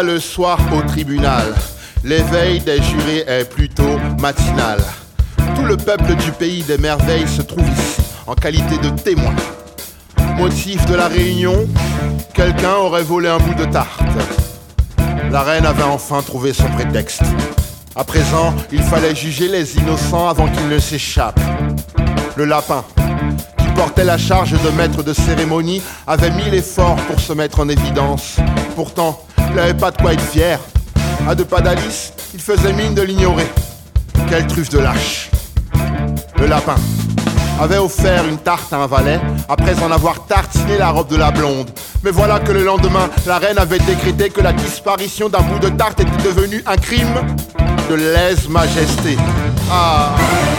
Voilà le soir au tribunal. L'éveil des jurés est plutôt matinal. Tout le peuple du pays des merveilles se trouve ici, en qualité de témoin. Motif de la réunion, quelqu'un aurait volé un bout de tarte. La reine avait enfin trouvé son prétexte. À présent, il fallait juger les innocents avant qu'ils ne s'échappent. Le lapin, qui portait la charge de maître de cérémonie, avait mis l'effort pour se mettre en évidence. Pourtant, il n'avait pas de quoi être fier. À deux pas d'Alice, il faisait mine de l'ignorer. Quelle truffe de lâche. Le lapin avait offert une tarte à un valet après en avoir tartiné la robe de la blonde. Mais voilà que le lendemain, la reine avait décrété que la disparition d'un bout de tarte était devenue un crime de lèse-majesté. Ah.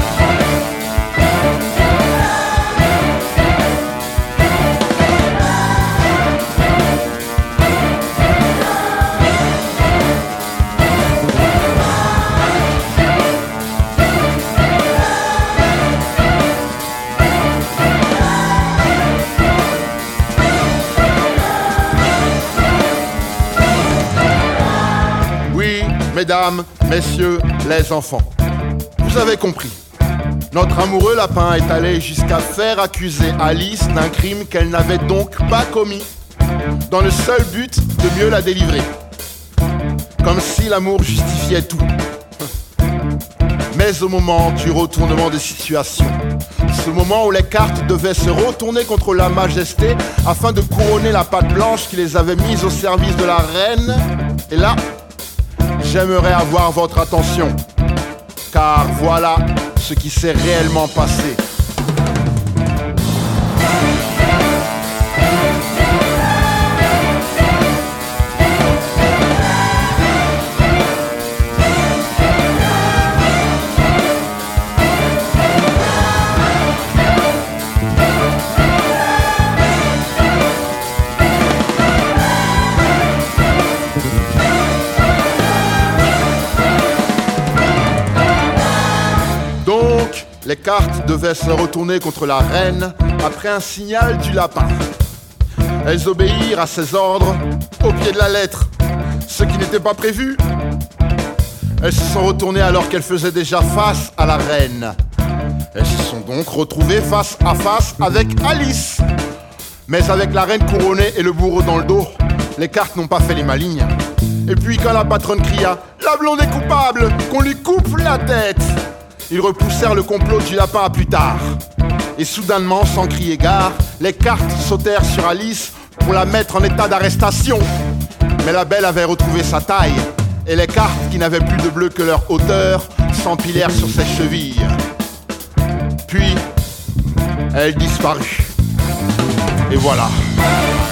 Mesdames, messieurs, les enfants, vous avez compris. Notre amoureux lapin est allé jusqu'à faire accuser Alice d'un crime qu'elle n'avait donc pas commis, dans le seul but de mieux la délivrer. Comme si l'amour justifiait tout. Mais au moment du retournement de situation, ce moment où les cartes devaient se retourner contre la majesté afin de couronner la patte blanche qui les avait mises au service de la reine, et là, j'aimerais avoir votre attention, car voilà ce qui s'est réellement passé. Les cartes devaient se retourner contre la reine après un signal du lapin. Elles obéirent à ses ordres au pied de la lettre, ce qui n'était pas prévu. Elles se sont retournées alors qu'elles faisaient déjà face à la reine. Elles se sont donc retrouvées face à face avec Alice. Mais avec la reine couronnée et le bourreau dans le dos, les cartes n'ont pas fait les malignes. Et puis quand la patronne cria « La blonde est coupable, qu'on lui coupe la tête !» Ils repoussèrent le complot du lapin à plus tard. Et soudainement, sans crier gare, les cartes sautèrent sur Alice pour la mettre en état d'arrestation. Mais la belle avait retrouvé sa taille, et les cartes, qui n'avaient plus de bleu que leur hauteur, s'empilèrent sur ses chevilles. Puis, elle disparut. Et voilà.